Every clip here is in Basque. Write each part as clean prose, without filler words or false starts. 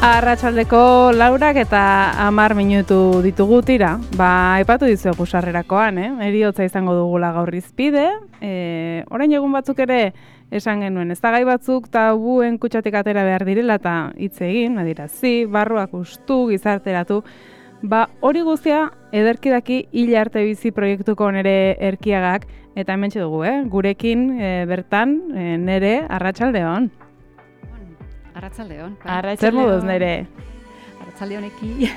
Arratsaldeko 4 eta 10 minutu ditugu tira. Aipatu dizuegu sarrerakoan, Heriotza izango dugula gaur hizpide. Orain egun batzuk ere esan genuen, ez da gai batzuk tabuen kutxatik atera behar direla eta hitz egin, adierazi, barruak hustu, gizarteratu. Hori guztia ederki daki Hil arte bizi proiektuko nere Erkiagak eta hementxe dugu, gurekin bertan nere Arratsaldeon. Arratsaldeon. Zer moduz nere? Arratsalde honeki.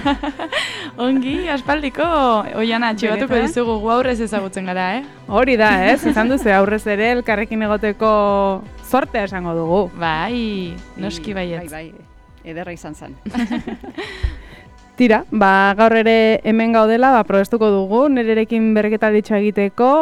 Ongi, aspaldiko oiana txibatuko dizugu gu aurrez ezagutzen gara, Hori da, izan duzu aurrez ere elkarrekin egoteko zortea esango dugu. Bai, noski baietz. Bai, ederra izan zen. Tira, gaur ere hemen gaudela, probestuko dugu, nererekin berreketalditxo egiteko,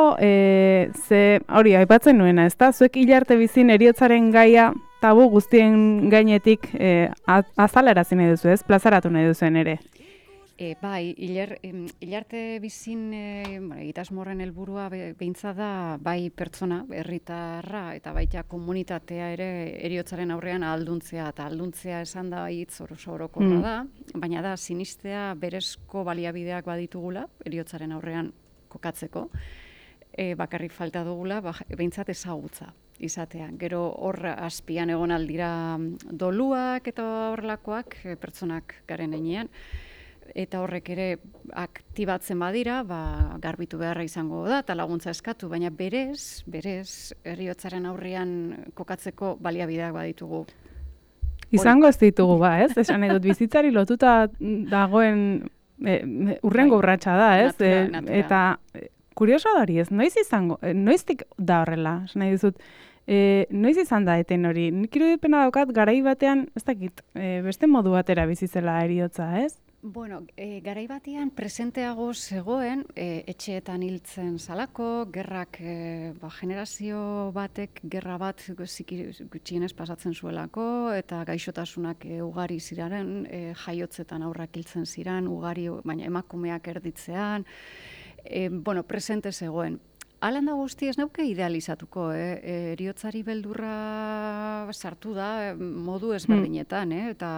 ze hori aipatzen nuena, ezta? Zuek Hil arte bizin heriotzaren gaia tabu guztien gainetik azalarazi nahi duzu, ez? Plazaratu nahi duzuen ere. Bai, Hil arte bizin egitasmorren helburua beintza da bai pertsona, herritarra eta baita komunitatea ere heriotzaren aurrean ahalduntzea, eta ahalduntzea esan da hitz orokorra da, baina da sinistea berezko baliabideak baditugula heriotzaren aurrean kokatzeko, bakarrik falta dugula behintzat ezagutza izatea. Gero hor azpian egon aldira doluak eta horrelakoak pertsonak garen heinean, eta horrek ere aktibatzen badira, garbitu beharra izango da, eta laguntza eskatu, baina berez, heriotzaren aurrean kokatzeko baliabideak baditugu. Izango ez ditugu, ez? Esan nahi dut bizitzari lotuta dagoen urrengo urratsa da, ez? Natura. Eta kurioso da hori, ez? Noiztik da horrela, esan nahi dizut, noiz izan da eten hori? Nik irudipena daukat garai batean, ez dakit, beste modu batera bizitzela heriotza, ez? Bueno, garai batean presenteago zegoen, etxeetan hiltzen zalako, gerrak, generazio batek gerra bat gutxienez pasatzen zuelako, eta gaixotasunak ugari ziren, jaiotzetan aurrak hiltzen ziren, ugari, baina emakumeak erditzean, presente zegoen. Alan da guzti ez nauke idealizatuko, heriotzari beldurra sartu da modu ezberdinetan, eta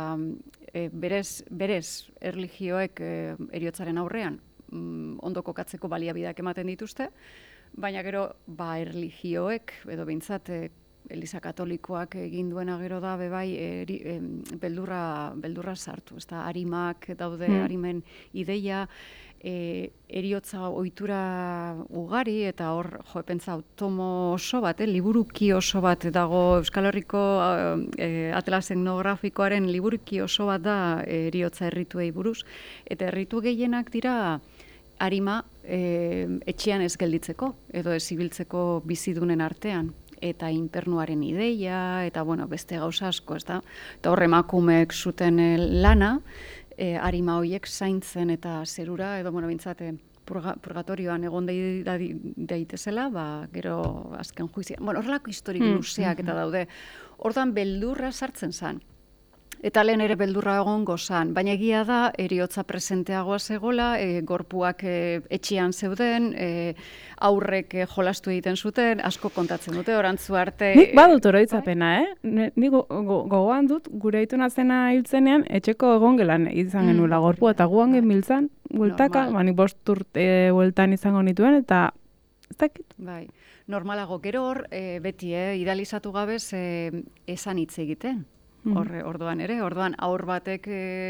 berez erlijioek heriotzaren aurrean ondo kokatzeko baliabideak ematen dituzte, baina gero erlijioek, edo behintzat Eliza Katolikoak egin duena gero da bebai beldurra sartu, ezta arimak daude, arimen ideia, heriotza ohitura ugari, eta hor pentsa tomo oso bat, liburuki oso bat dago Euskal Herriko atlas etnografikoaren liburuki oso bat da heriotza errituei buruz, eta erritu gehienak dira arima etxean ez gelditzeko, edo ez ibiltzeko bizidunen artean, eta infernuaren ideia, eta beste gauza asko, ez da? Eta hor emakumeek zuten lana, arima horiek zaintzen eta zerura, edo bintzat purgatorioan egon daitezela, gero azken juizia. Horrelako historik luzeak eta daude. Hortan beldurra sartzen zen. Eta lehen ere beldurra egongo zen, baina egia da, heriotza presenteagoa zegoela, gorpuak etxean zeuden, aurrek jolastu egiten zuten, asko kontatzen dute, orantzu arte... Nik badut oroitzapena, Nik gogoan dut, gure aitona zena hiltzenean, etxeko egongelan izan genuela gorpua, eta guan genbiltzan, bueltaka, nik 5 urte bueltan izango nituen, eta ez dakit. Bai, normalago, gero hor, beti, idealizatu gabez, esan hitz egiten. Orduan aur batek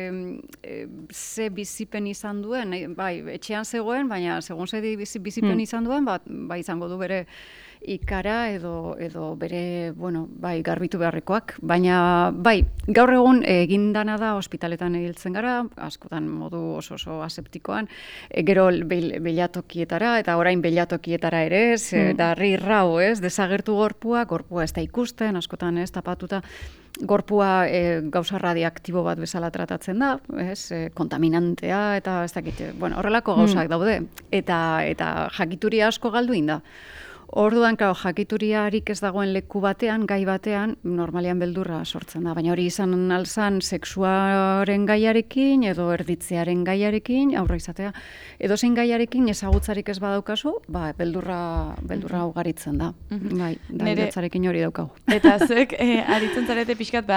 ze bizipen izan duen, etxean zegoen, baina segun ze bizipen izan duen, izango du bere ikara edo bere, garbitu beharrekoak. Baina, gaur egun egindana da ospitaletan hiltzen gara, askotan modu oso aseptikoan, gero beilatokietara, eta orain beilatokietara ere ez, da rirrau ez, desagertu gorpua ez da ikusten, askotan ez, tapatuta, gorpua gauza radioaktibo bat bezala tratatzen da, kontaminantea, eta ez dakit, horrelako gauzak daude, eta jakituria asko galdu inda. Orduan, jakituriarik ez dagoen leku batean, gai batean, normalean beldurra sortzen da. Baina hori izan alzan sexuaren gaiarekin, edo erditzearen gaiarekin, aurra izatea, edo zein gaiarekin ezagutzarik ez badaukazu, beldurra ugaritzen da. Bai, da heriotzarekin hori daukagu. Eta zuek, aritzen zarete pixkat,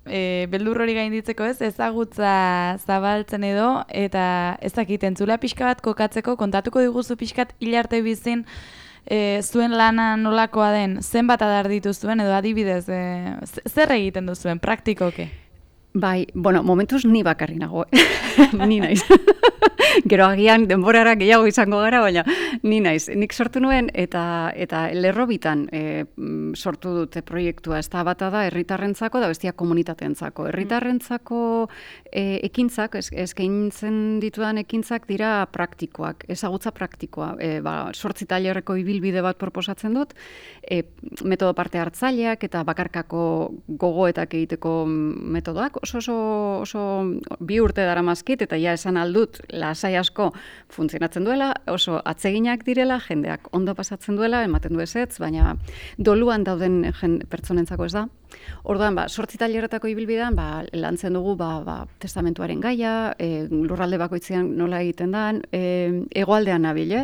beldur hori gainditzeko ezagutza zabaltzen edo, eta ez dakit, entzula pixka bat kokatzeko, kontatuko diguzu pixkat hilarte bizin, zuen lana nolakoa den, zenbat adar dituzuen edo adibidez, zer egiten duzuen, praktikoke? Bai, bueno, momentuz ni bakarri nago, ni naiz. Gero agian denborara gehiago izango gara, baina ni naiz. Nik sortu nuen eta lerrobitan sortu dute proiektua. Ez da bata da herritarrentzako da bestia komunitateentzako. Herritarrentzako ekintzak, eskaintzen ditudan ekintzak dira praktikoak, ezagutza praktikoa. 8 tailerreko ibilbide bat proposatzen dut, metodo parte hartzaileak eta bakarkako gogoetak egiteko metodoak. Oso 2 urte daramazkit eta ja esan aldut lasai asko funtzionatzen duela, oso atseginak direla, jendeak ondo pasatzen duela, ematen du ezetz, baina doluan dauden pertsonentzako ez da. Orduan, 8 tailerretako ibilbidean, lantzen dugu testamentuaren gaia, lurralde bakoitzean nola egiten dan, hegoaldean nabil,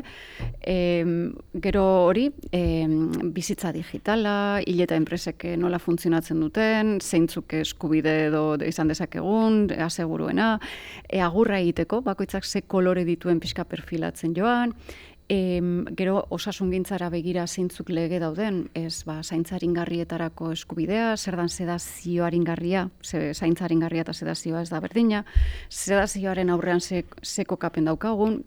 gero hori, bizitza digitala, hil eta enpresek nola funtzionatzen duten, zeintzuk eskubide edo izan dezakegun, aseguruena, agurra egiteko, bakoitzak ze kolore dituen pixka perfilatzen joan, gero osasungintzara begira zeintzuk lege dauden, zaintza aringarrietarako eskubidea, zer dan sedazio aringarria, zaintza aringarria eta sedazioa ez da berdina, sedazioaren aurrean ze kokapen daukagun,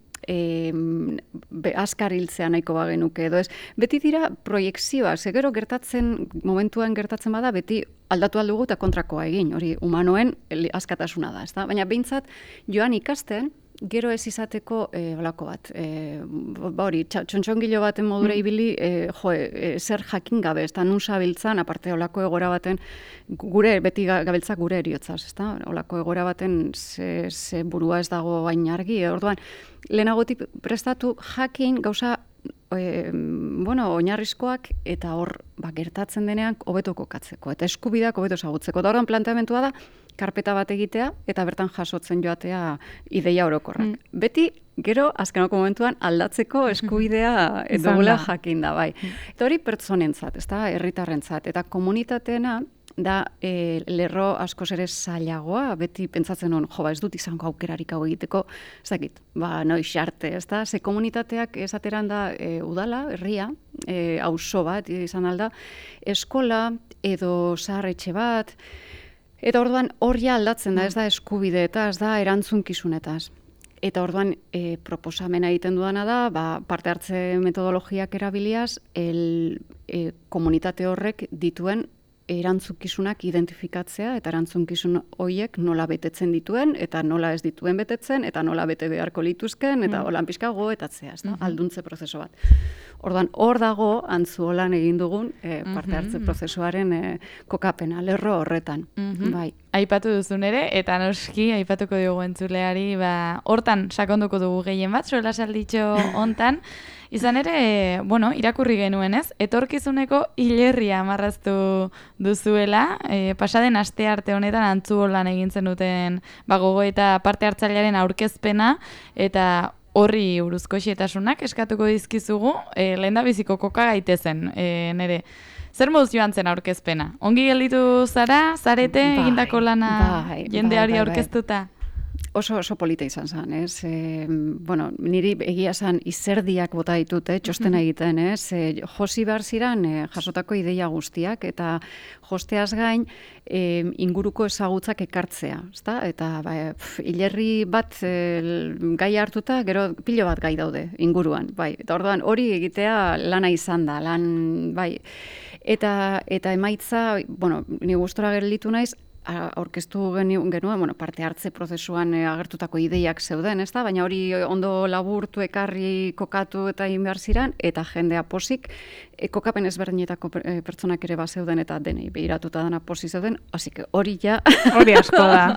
azkar hiltzea nahiko bagenuke edo ez. Beti dira proiekzioak, gero momentuan gertatzen bada, beti aldatu aldugu eta kontrakoa egin, hori humanoen askatasuna da, ezta? Baina behintzat joan ikasten, gero ez izateko olako bat. Hori, txontxongilo baten modura ibili, zer jakin gabe, ez da, nun sabiltzan, aparte olako egora baten, beti gabiltzak gure eriotzaz, ez da? Olako egora baten ze burua ez dago bain argi, orduan, lehenagotik prestatu jakin gauza oinarrizkoak eta hor gertatzen denean hobeto kokatzeko eta eskubideak hobeto ezagutzeko. Da orduan planteamentua da karpeta bat egitea eta bertan jasotzen joatea ideia orokorrak. Beti gero azkeneko momentuan aldatzeko eskubidea dugula jakin da, bai. Eta hori pertsonentzat, ezta, herritarrentzat eta komunitateena da lerro askoz ere zailagoa, beti pentsatzen hon, ez dut izango aukerarik hau egiteko, ez dakit, noiz arte, ez da, ze komunitateak esateran da udala, herria, auzo bat izan alda, eskola edo zaharretxe bat, eta orduan hori aldatzen da, ez da eskubide eta ez da erantzunkizunetaz. Eta orduan proposamena egiten dudana da, parte hartze metodologiak erabiliaz, komunitate horrek dituen erantzukizunak identifikatzea eta erantzunkizun horiek nola betetzen dituen eta nola ez dituen betetzen eta nola bete beharko lituzken eta holan pixka gogoetatzea, alduntze prozeso bat. Orduan, hor dago antzuolan egin dugun parte hartze prozesuaren kokapena, lerro horretan. Bai. Aipatu duzun ere, eta noski aipatuko diogu entzuleari, hortan sakonduko dugu gehien bat, sola salditxo hontan. Izan ere, irakurri genuen ez, etorkizuneko hilerria marraztu duzuela, pasaden aste arte honetan antzuolan egin zenuten gogo eta parte hartzailearen aurkezpena, eta horri buruzko xetasunak eskatuko dizkizugu, lehendabiziko koka gaitezen, nere. Zer moduz joan zen aurkezpena? Ongi gelditu zara, zarete egindako lana jendeari aurkeztuta? Oso polita izan zen, ez? Niri egia zen izerdiak bota ditut, txostena egiten, ez? Josi behar ziren jasotako ideia guztiak, eta josteaz gain inguruko ezagutzak ekartzea, ezta? Eta hilerri bat gai hartuta, gero pilo bat gai daude inguruan, bai. Eta orduan hori egitea lana izan da, Eta emaitza, ni gustora gelditu naiz, aurkeztu genuen, parte hartze prozesuan agertutako ideiak zeuden, ez da? Baina hori ondo laburtu, ekarri, kokatu eta egin behar ziren, eta jendea posik, kokapen ezberdinetako pertsonak ere bat zeuden, eta denei behiratuta dena posi zeuden, hori ja... Hori asko da.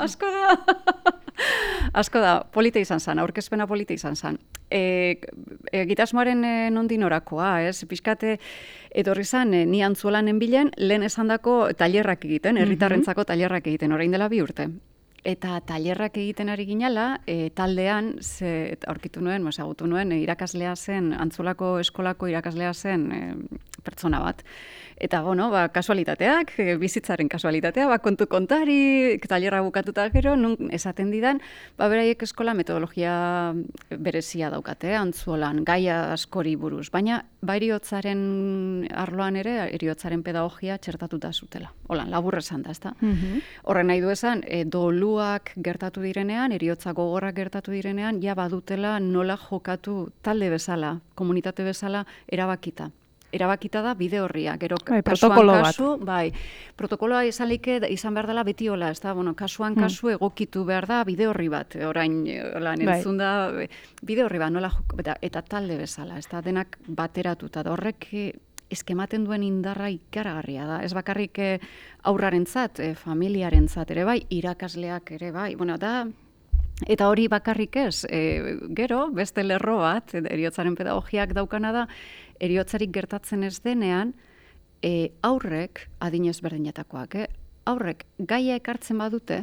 Asko da, polita izan zen, aurkezpena polita izan zen. Egitasmoaren nondin orakoa, ez? Pixkate, etorri zen, ni antzuolan bilen, lehen esandako tailerrak egiten, herritarrentzako tailerrak egiten, orain dela 2 urte. eta tailerrak egiten ari ginala, taldean, aurkitu nuen, ezagutu nuen, irakaslea zen, Antzolako eskolako irakaslea zen pertsona bat. Eta, kasualitateak, bizitzaren kasualitatea, kontu kontari, tailerra bukatuta gero, nun esaten didan, beraiek eskola metodologia berezia daukate, Antzolan, gaia askori buruz, baina heriotzaren arloan ere, heriotzaren pedagogia txertatuta zutela. Holan, labur esan da, ezta? Horren nahi du esan, doluak gertatu direnean, heriotza gogorrak gertatu direnean, ja badutela nola jokatu talde bezala, komunitate bezala erabakita. Erabakita da bide horria, gero protokolo bat. Protokoloa izan behar dela beti hola, ez da, kasuan kasu egokitu behar da bide horri bat, orain entzun da, bide horri bat, nola eta talde bezala, ez da, denak bateratuta, da horrek eskematen duen indarra ikaragarria da, ez bakarrik aurrarentzat, familiarentzat ere bai, irakasleak ere bai, da, eta hori bakarrik ez, gero, beste lerro bat, heriotzaren pedagogiak daukana da, heriotzarik gertatzen ez denean, aurrek, adinez berdinetakoak, aurrek gaia ekartzen badute,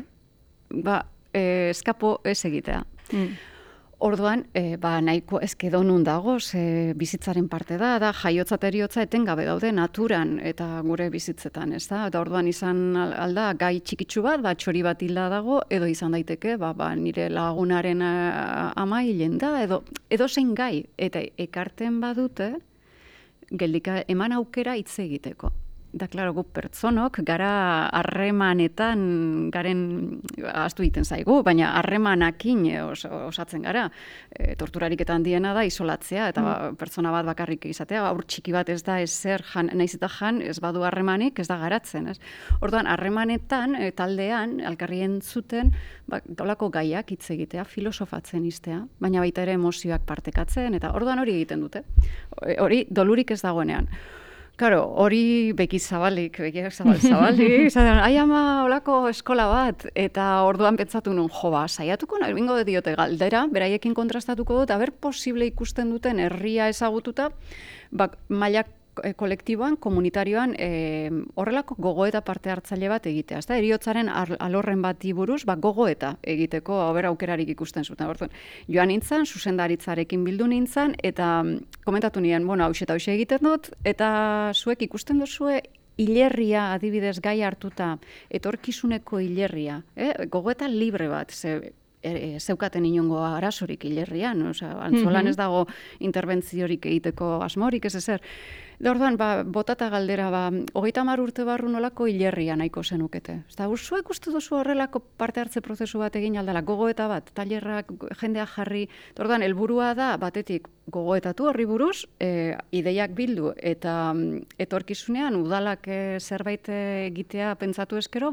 eskapo ez egitea. Orduan, nahiko ezkedo nun dago, bizitzaren parte da, jaiotza eta heriotza etengabe daude naturan eta gure bizitzetan, ez da? Eta orduan izan alda gai txikitsu bat, txori bat hilda dago, edo izan daiteke, nire lagunaren ama hilen da, edo zein gai, eta ekarten badute, geldika eman aukera hitz egiteko. Da, klaro, gu pertsonok gara harremanetan garen ahaztu egiten zaigu, baina harremanakin osatzen gara. Torturarik eta handiena da isolatzea, eta pertsona bat bakarrik izatea, aur txiki bat ez da ezer naiz eta ez badu harremanik, ez da garatzen. Orduan, harremanetan, taldean, alkarri entzuten, gaulako gaiak hitz egitea, filosofatzen iztea, baina baita ere emozioak partekatzen, eta orduan hori egiten dute. Hori dolurik ez dagoenean. Claro, hori begiak zabalik, izaten, ama olako eskola bat, eta orduan pentsatu nun, saiatuko nahi, bingo diote galdera, beraiekin kontrastatuko dut, posible ikusten duten herria ezagututa, mailak kolektiboan, komunitarioan, horrelako gogoeta parte hartzaile bat egitea. Ez da, heriotzaren alorren bati buruz, gogoeta egiteko aukerarik ikusten zuten. Joan nintzen, zuzendaritzarekin bildu nintzen, eta komentatu nien, hause eta hause egiten dut, eta zuek ikusten duzue hilerria adibidez gai hartuta, etorkizuneko hilerria, gogoeta libre bat, zeukaten inongo arazorik hilerrian, Antzolan ez dago interbentziorik egiteko asmorik, ez ezer. Orduan, botata galdera, 30 urte barru nolako hilerria nahiko zenukete. Zuek uste duzu horrelako parte hartze prozesu bat egin aldala, gogoeta bat, tailerrak, jendea jarri. Orduan, helburua da, batetik gogoetatu horri buruz, ideiak bildu, eta etorkizunean udalak zerbait egitea pentsatu eskero,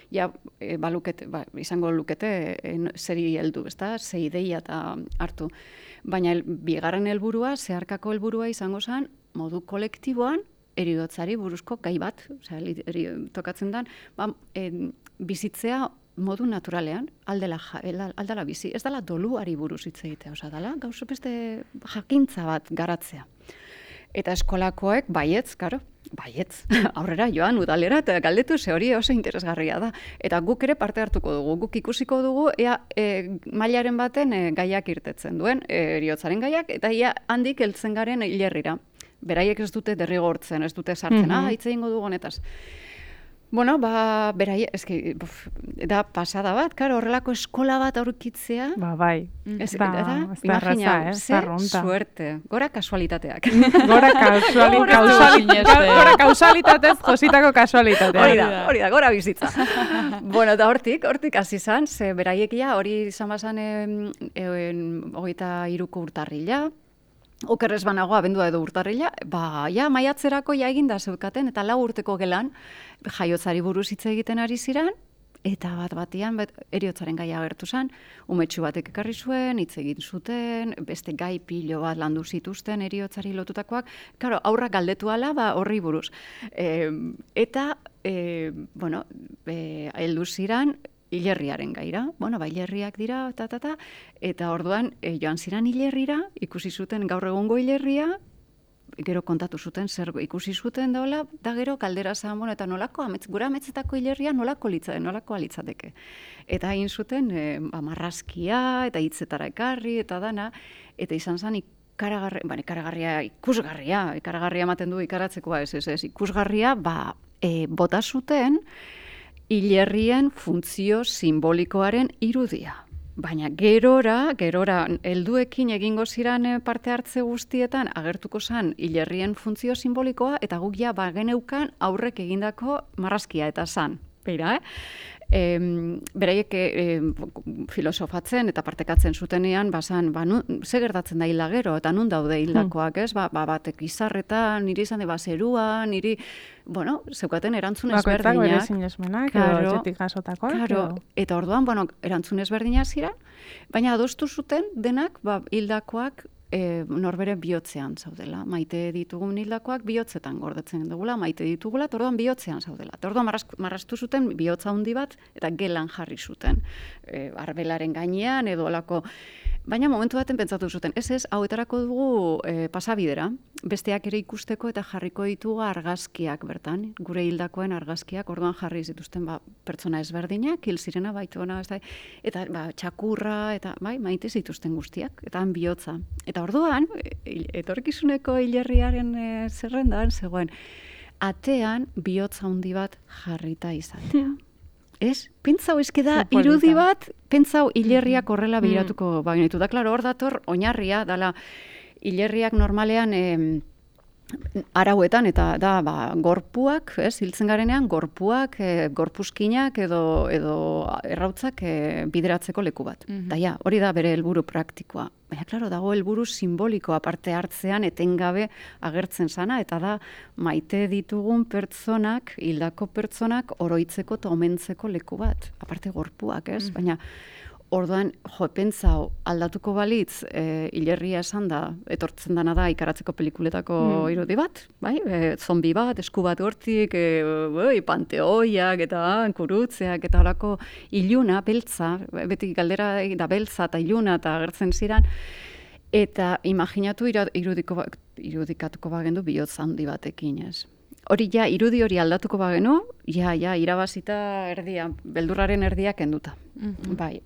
izango lukete zeri heldu, ze ideia eta hartu. Baina bigarren helburua, zeharkako helburua izango zen, modu kolektiboan, heriotzari buruzko gai bat, tokatzen den, bizitzea modu naturalean, aldala bizi, ez dela doluari buruz hitz egitea, dela gauza beste jakintza bat garatzea. Eta eskolakoek, baietz, aurrera joan udalera, eta galdetu hori oso interesgarria da. Eta guk ere parte hartuko dugu, guk ikusiko dugu, mailaren baten gaiak irtetzen duen, heriotzaren gaiak, eta handik heltzen garen hilerrira. Beraiek ez dute derrigortzen, ez dute sartzen, hitz egingo dugu honetaz. Beraiek, da pasada bat, horrelako eskola bat aurkitzea. Bai. Imagina, suerte. Gora kasualitateak. Gora kausalitatez, jositako kasualitatea. Hori da, gora bizitza. Eta hortik hasi zan, beraiekia hori izan bazan 23ko urtarrila, okerrez banago abendua edo urtarrila, maiatzerako eginda zeukaten, eta 4 urteko gelan, jaiotzari buruz hitz egiten ari ziren, eta batian, heriotzaren gaia agertu zen, umetxu batek ekarri zuen, hitz egin zuten, beste gai pilo bat landu zituzten heriotzari lotutakoak, aurrak galdetu ala, horri buruz. Eta, heldu ziren, hilerriaren gaira, hilerriak dira, eta orduan joan ziren hilerrira, ikusi zuten gaur egungo hilerria, gero kontatu zuten, zer ikusi zuten daola, da gero kaldera zan, bueno, eta gure ametzetako hilerria nolako litzateke. Eta hain zuten, marrazkia, eta hitzetara ekarri, eta dana, eta izan zen ikaragarria, ikaragarria ematen du ikaratzekoa, ikusgarria, bota zuten hilerrien funtzio simbolikoaren irudia. Baina gerora, helduekin egingo ziren parte hartze guztietan agertuko zen hilerrien funtzio simbolikoa eta guk ja bageneukan aurrek egindako marrazkia eta zan. Beira, beraiek filosofatzen eta partekatzen zutenean, ze gertatzen da hilda gero, eta nun daude hildakoak, ez? Batek izarretan, niri izan de zerua, niri, zeukaten erantzun ezberdinak. Bakoitzak bere sinesmenak, edo etxetik jasotakoak. Eta orduan, erantzun ezberdinak ziren, baina adostu zuten denak hildakoak norbere bihotzean zaudela. Maite ditugun hildakoak bihotzetan gordetzen dugula, maite ditugula, eta orduan bihotzean zaudela. Eta orduan marraztu zuten bihotza handi bat, eta gelan jarri zuten. Arbelaren gainean, edo olako. Baina momentu baten pentsatu zuten, hauetarako dugu pasabidera, besteak ere ikusteko eta jarriko ditugu argazkiak bertan, gure hildakoen argazkiak, orduan jarri zituzten pertsona ezberdinak, hil zirena baituena, eta txakurra, eta maite zituzten guztiak, eta han bihotza. Eta orduan, etorkizuneko hilerriaren zerrendan, zegoen, atean bihotza handi bat jarrita izatea. Ez? Pentsau da irudi bat, pentsau hilerriak horrela behiratuko baginitu. Da, klaro, hor dator, oinarria, dala, hilerriak normalean arauetan, eta da, gorpuak, hiltzen garenean, gorpuak, gorpuzkinak edo errautzak bideratzeko leku bat. Da, hori da bere helburu praktikoa. Baina, klaro, dago helburu simbolikoa parte hartzean etengabe agertzen sana, eta da maite ditugun pertsonak, hildako pertsonak, oroitzeko eta omentzeko leku bat. Aparte gorpuak, ez? Baina, orduan, pentsau, aldatuko balitz, hilerria esan da, etortzen dana da ikaratzeko pelikuletako irudi bat, zombi bat, esku bat hortik, panteoiak eta kurutzeak eta horako iluna, beltza, beti galdera da beltza eta iluna eta agertzen ziren, eta imaginatu irudikatuko bagendu bihotz handi batekin, ez. Hori irudi hori aldatuko bagenu, irabazita erdia, beldurraren erdia kenduta. Bai,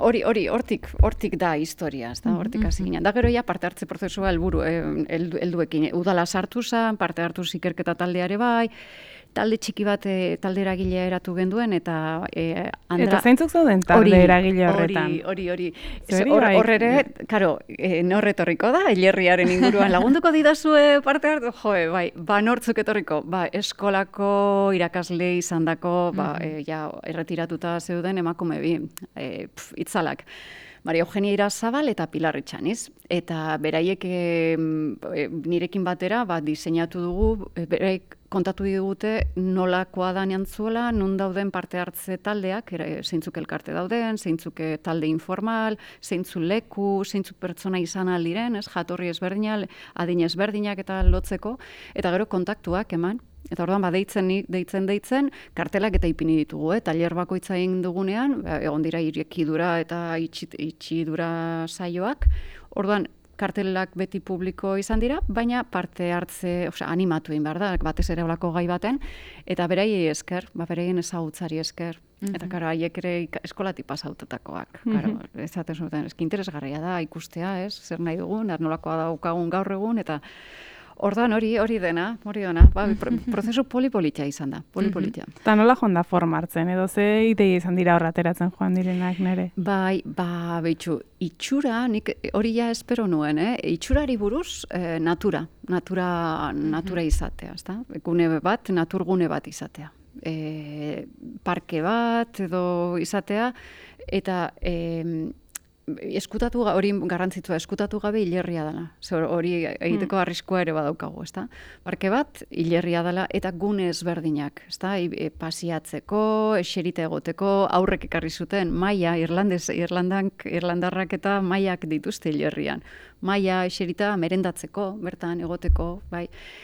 hortik da historia, hortik hasi ginen. Da gero parte hartze prozesua helduekin. Udala sartu zen, parte hartu ikerketa taldeare bai, talde txiki bat talde eragilea eratu genduen, eta Eta zeintzuk zauden talde eragile horretan? Hori. Horrere, karo, norretorriko da, hilerriaren inguruan lagunduko didazue parte hartu, nortzuk etorriko, eskolako irakasle izandako, erretiratuta zeuden emakume bi, itzalak. Maria Eugenia Irazabal eta Pilar Etxaniz. Eta beraiek nirekin batera diseinatu dugu, beraiek kontatu digute nolakoa da neantzuela, nun dauden parte hartze taldeak, zeintzuk elkarte dauden, zeintzuk talde informal, zeintzuk leku, zeintzuk pertsona izan aldiren, jatorri ezberdinak, adin ezberdinak eta lotzeko, eta gero kontaktuak eman. Eta orduan, deitzen, kartelak eta ipini ditugu, tailer bakoitza egin dugunean, egon dira irekidura eta itxidura saioak. Orduan, kartelak beti publiko izan dira, baina parte hartze, animatu egin behar da, batez ere olako gai baten, eta beraiei esker, beraien ezagutzari esker. Eta, karo, haiek ere eskolatik pasautetakoak. Ezaten zuten, eski interesgarria da, ikustea, zer nahi dugun, nolakoa daukagun gaur egun, eta orduan hori dena, prozesu polipolitia izan da, polipolitia. Eta nola joan da forma hartzen, edo ze idei izan dira horrateratzen joan direnak nire? Behitxu, itxura, nik hori ja espero nuen, itxurari buruz natura izatea, ezta? Gune bat, naturgune bat izatea. Parke bat edo izatea, eta hori garrantzitsua, eskutatu gabe hilerria dela. Hori egiteko arriskua ere badaukagu, ezta? Parke bat, hilerria dela, eta gune ezberdinak, ezta? Pasiatzeko, eserita egoteko, aurrek ekarri zuten, maia, irlandarrak eta maiak dituzte hilerrian. Maia, eserita, merendatzeko, bertan, egoteko, bai.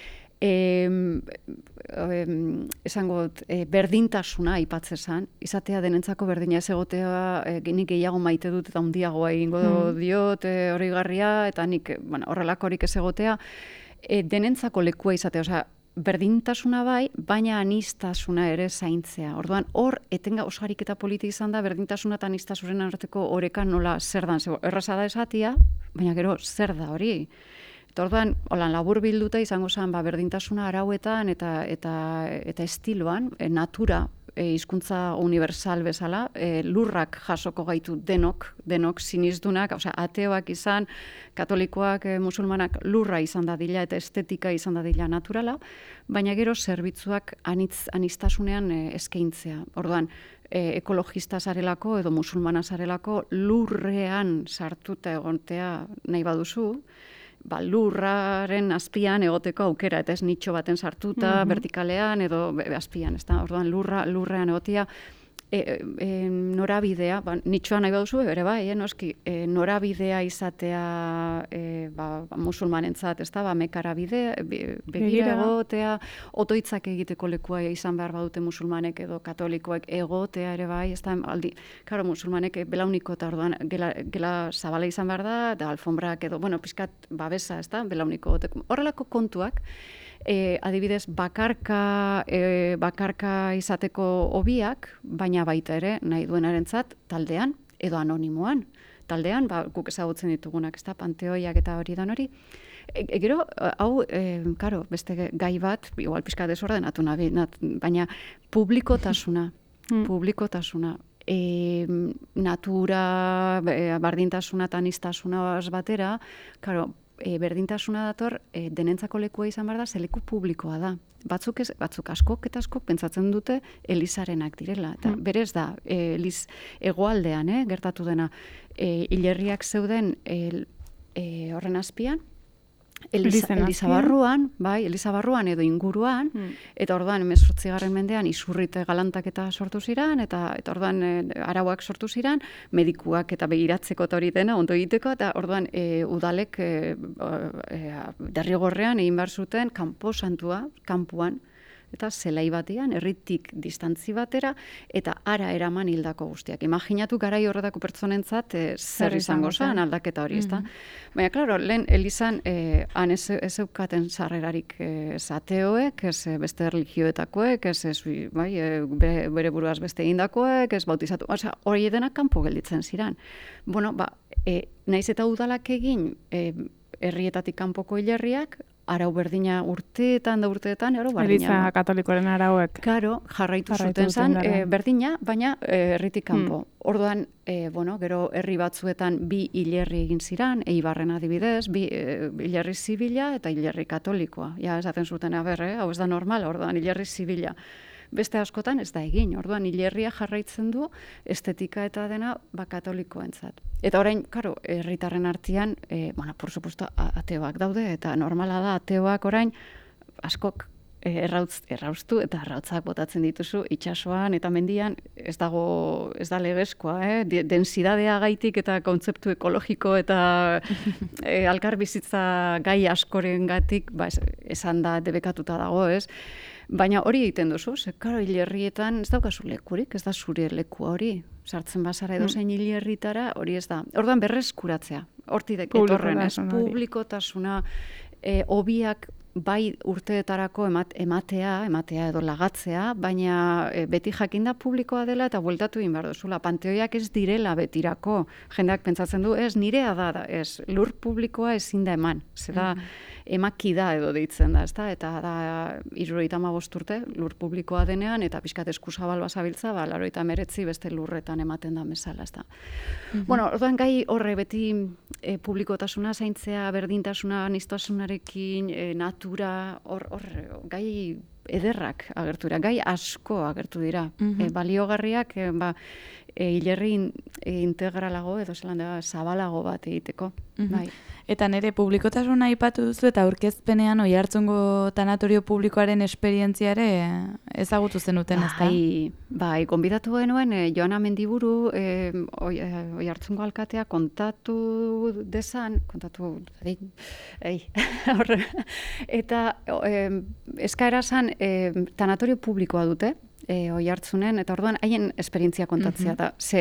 Esango berdintasuna aipatzezan, izatea denentzako berdina ez egotea, nik gehiago maite dut eta handiagoa egingo diot hori garria, eta nik horrelakorik ez egotea, denentzako lekua izatea, osea, berdintasuna bai, baina anistasuna ere zaintzea. Orduan, hor, oso ariketa politi izan da, berdintasuna eta anistasunen arteko oreka nola zer dan. Erraza da esatia, baina gero zer da hori. Eta orduan, labur bilduta izango zen, berdintasuna arauetan eta estiloan, natura, hizkuntza universal bezala, lurrak jasoko gaitu denok sinizdunak, osea, ateoak izan, katolikoak, musulmanak lurra izan dadila eta estetika izan dadila naturala, baina gero zerbitzuak anistasunean eskaintzea. Orduan, ekologista zarelako edo musulmana zarelako lurrean sartuta egontea nahi baduzu, lurraren azpian egoteko aukera, eta ez nitxo baten sartuta, vertikalean edo azpian, ez da? Orduan, lurrean egotea, norabidea, nitxoan nahi baduzu, ere bai, noski, norabidea izatea musulmanentzat, ez da, mekara begira egotea, otoitzak egiteko lekua izan behar badute musulmanek edo katolikoek egotea ere bai, ez da, karo, musulmanek belauniko eta orduan gela zabala izan behar da, eta alfombrak edo, pixkat babesa, ez da, belauniko egoteko. Horrelako kontuak, adibidez, bakarka izateko hobiak, baina baita ere, nahi duenarentzat, taldean, edo anonimoan. Taldean, guk ezagutzen ditugunak, ez da, panteoiak eta hori dan hori. Gero, hau, karo, beste gai bat, igual pixka desordenatu nahi, baina publikotasuna, natura, bardintasuna eta anistasuna batera, karo, berdintasuna dator, denentzako lekua izan behar da, ze leku publikoa da. Batzuk askok eta askok pentsatzen dute Elizarenak direla. Eta berez da, hegoaldean, gertatu dena, hilerriak zeuden horren azpian, Elizabarruan edo inguruan, eta orduan 18. mendean izurrite galantaketa sortu ziren, eta orduan arauak sortu ziren, medikuak eta begiratzeko eta hori dena, ondo egiteko, eta orduan udalek derrigorrean egin behar zuten kanpo santua, kanpuan, eta zelai batean, herritik distantzi batera, eta ara eraman hildako guztiak. Imaginatu garai horretako pertsonentzat zer izango zen aldaketa hori, ezta? Baina, klaro, lehen Elizan han ez eukaten sarrerarik ateoek, ez beste religioetakoek, ez bere buruaz beste egindakoek, ez bautizatu, hori denak kanpo gelditzen ziren. Bueno, naiz eta udalak egin herrietatik kanpoko hilerriak, arau berdina urteetan, arau berdina. Eliza katolikoaren arauek. Karo, jarraitu zuten zen, berdina, baina herritik kanpo. Orduan, gero herri batzuetan bi hilerri egin ziren, Eibarren adibidez, bi hilerri zibila eta hilerri katolikoa. Ja, esaten zuten, hau ez da normal, orduan hilerri zibila. Beste askotan ez da egin, orduan hilerria jarraitzen du estetika eta dena katolikoentzat. Eta orain, karo, herritarren artean, por supuesto, ateoak daude, eta normala da ateoak orain askok erraustu eta arrautzak botatzen dituzu itsasoan eta mendian, ez da legezkoa, densidadea gaitik eta kontzeptu ekologiko eta alkarbizitza gai askorengatik, esan da debekatuta dago, ez? Baina hori egiten duzu, karo, hilerrietan ez daukazu lekurik, ez da zure lekua hori. Sartzen bazara edo zein hilerritara, hori ez da. Orduan berreskuratzea, hortik etorren, ez? Publikotasuna, hobiak bai urteetarako ematea edo lagatzea, baina beti jakinda publikoa dela eta bueltatu egin behar duzula. Panteoiak ez direla betirako. Jendeak pentsatzen du, ez nirea da, ez lur publikoa ezin da eman. Zera emaki da edo deitzen da, ezta? Eta da 75 urte lur publikoa denean eta pixkat eskuzabal basabiltza, 89 beste lurretan ematen da bezala, ezta? Bueno, orduan gai horre beti publikotasuna zaintzea, berdintasuna, anistasunarekin, natura, hor gai ederrak agertu dira, gai asko agertu dira. Baliogarriak, hilerri integralago edo zelan da zabalago bat egiteko. Bai. Eta nire publikotasuna aipatu duzu eta aurkezpenean Oiartzungo tanatorio publikoaren esperientzia ere ezagutu zenuten, ezta? Bai, gonbidatu genuen Joana Mendiburu Oiartzungo alkatea kontatu dezan, eta eskaera zan tanatorio publikoa dute Oiartzunen, eta orduan haien esperientzia kontatzea da, ze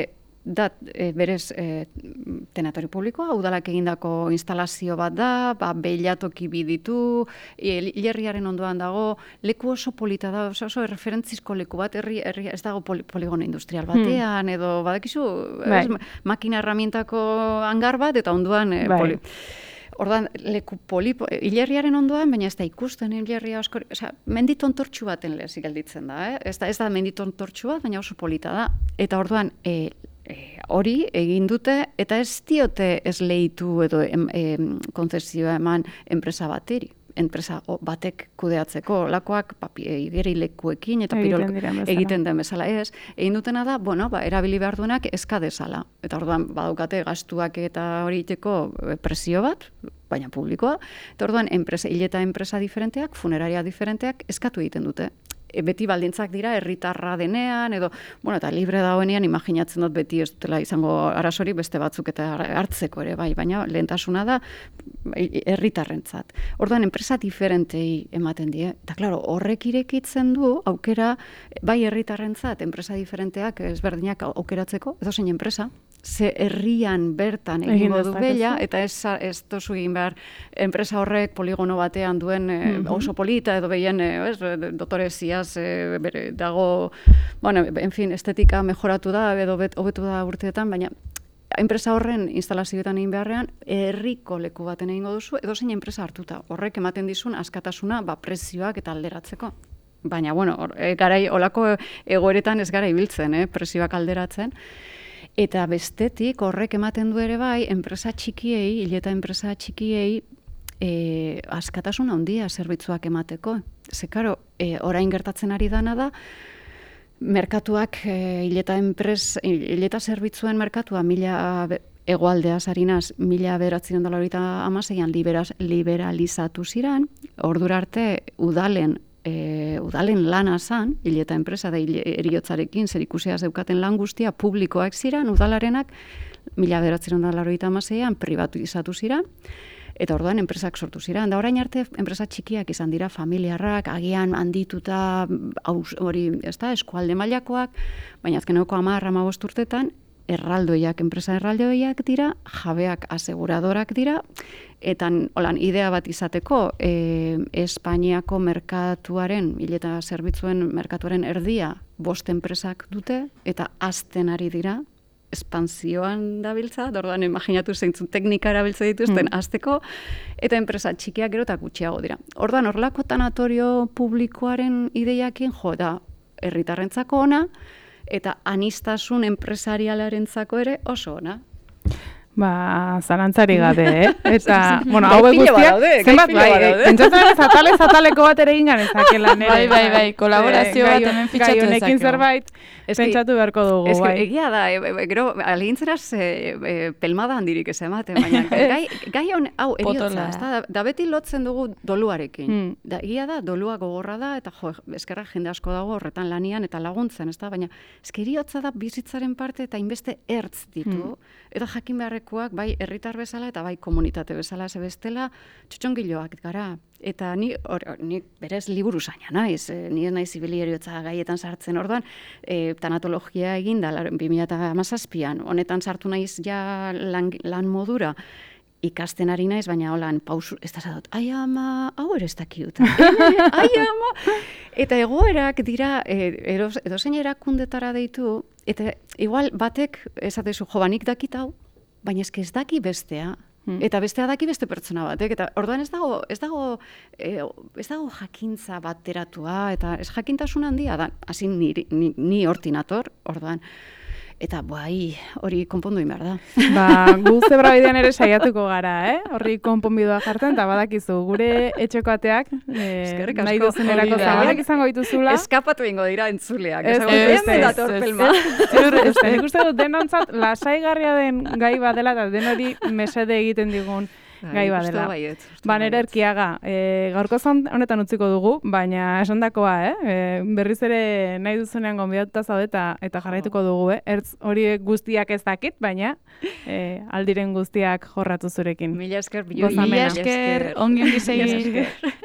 da berez tenatorio publikoa, udalak egindako instalazio bat da, beilatoki biditu, hilerriaren ondoan dago, leku oso polita da, oso referentzizko leku bat, ez dago poligono industrial batean, edo badakizu, makina herramientako hangar bat, eta ondoan Ordan leku hilerriaren ondoan, baina ez da ikusten hilerria asko, menditontortxu baten lezi gelditzen da, Ez da menditontortxu bat, baina oso polita da. Eta orduan hori egin dute, eta ez diote ez lehitu edo konzesioa eman enpresa bateri. Enpresa batek kudeatzeko, lakoak igerilekuekin eta pirol egiten den bezala ez. Egin dutena da, erabili behar duenak eska dezala. Eta orduan badaukate gastuak eta hori iteko presio bat, baina publikoa. Eta orduan hileta enpresa diferenteak, funeraria diferenteak eskatu egiten dute. Beti baldintzak dira, herritarra denean, edo, eta libre dagoenean, imaginatzen dut beti ez dutela izango arasori beste batzuk eta hartzeko ere, baina lehentasuna da herritarrentzat. Orduan, enpresa diferentei ematen die. Eta, klaro, horrek irekitzen du, aukera, bai herritarrentzat, enpresa diferenteak ezberdinak aukeratzeko, edo zein enpresa, ze herrian bertan egingo du bella, eta ez tozu egin behar enpresa horrek poligono batean duen oso polita, edo behien dotoreziaz dago, estetika mejoratu da, edo hobetu da urteetan, baina enpresa horren instalazioetan egin beharrean, herriko leku baten egingo duzu, edo zein enpresa hartuta. Horrek ematen dizun askatasuna, prezioak eta alderatzeko. Baina, garai olako egoeretan ez gara ibiltzen, prezioak alderatzen. Eta bestetik horrek ematen du ere bai, enpresa txikiei, hileta enpresa txikiei, askatasun handia zerbitzuak emateko. Ze, karo, orain gertatzen ari dana da, merkatuak, hileta zerbitzuen merkatua, hegoaldeaz harinaz, 1996an liberalizatu ziren, ordura arte udalen lana zan, hileta enpresa da eriotzarekin zerikusia zeukaten lan guztia publikoak ziren, udalarenak 1996an privatizatu ziren, eta orduan enpresak sortu ziren. Da orain arte enpresa txikiak izan dira familiarrak, agian handituta eskualde mailakoak, baina azkeneko 10-15 urtetan enpresa erraldoiak dira, jabeak aseguradorak dira, eta idea bat izateko, Espainiako merkatuaren, hileta zerbitzuen merkatuaren erdia 5 enpresak dute, eta hazten ari dira, espantzioan dabiltza, orduan imaginatu zeintzun teknika erabiltze dituzten hazteko, eta enpresa txikiak gero eta gutxiago dira. Orduan, horrelako tanatorio publikoaren ideiakin, da, herritarrentzako ona, eta anistasun enpresarialarentzako ere oso ona. Zalantzari gabe, Eta, hauek guztiak, zenbat, pentsatzen ataleko bat ere ingan ezakela nire. Bai, kolaborazio bat hemen fitxatu dezakegu. Gai honekin zerbait, pentsatu beharko dugu, bai. Egia da, gero, alegintzeraz pelmada handirik ez ematen, baina gai hau eriotza, da beti lotzen dugu doluarekin. Egia da, dolua gogorra da, eta eskerra jende asko dago horretan lanian eta laguntzen, baina eriotza da bizitzaren parte eta inbeste ertz ditu, eta jakin beharrekoak bai herritar bezala eta bai komunitate bezala ze bestela txotxongiloak gara. Eta ni berez liburu zaina naiz, ni ez naiz ibili eriotza gaietan sartzen orduan, tanatologia egin da 2017an, honetan sartu naiz ja lan modura, ikasten ari naiz, baina holan pausu, ez da zadot, ai ama, hau ere ez dakiut, ai ama, eta egoerak dira, edozein erakundetara deitu, eta igual batek, esatezu, nik dakit hau, baina ez daki bestea, eta bestea daki beste pertsona batek, eta orduan ez dago jakintza bateratua, eta ez jakintasun handia, da, hasi ni hortinator, orduan, eta hori konpondu behar da. Gu zebrabidean ere saiatuko gara, Horri konponbidua jartzen, eta badakizu, gure etxeko ateak, nahi duzunerako zabalak izango dituzula. Eskapatu ingo dira entzuleak. Ez, nik uste dut denontzat lasaigarria den gai bat dela, eta den hori mesede egiten digun gai bat dela. Nere Erkiaga, gaurko honetan utziko dugu, baina esandakoa, berriz ere nahi duzunean gonbidatuta zaudeta eta jarraituko dugu, ertz horiek guztiak ez dakit, baina aldiren guztiak jorratu zurekin. Mila esker, ongi segi.